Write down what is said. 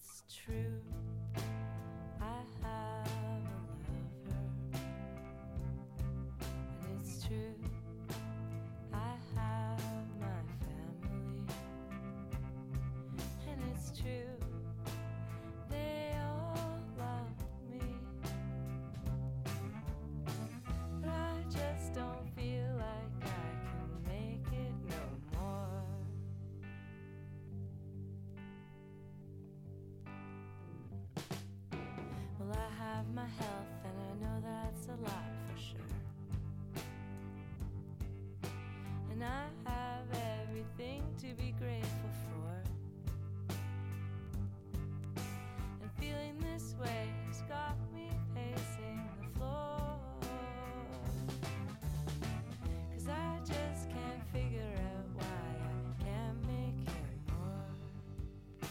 it's true. I have a lover, and it's true. I have my family, and it's true. They all love me, but I just don't feel like I can make it no more. Well, I have my health, and I know that's a lot for sure. And I have everything to be grateful for. And feeling this way has got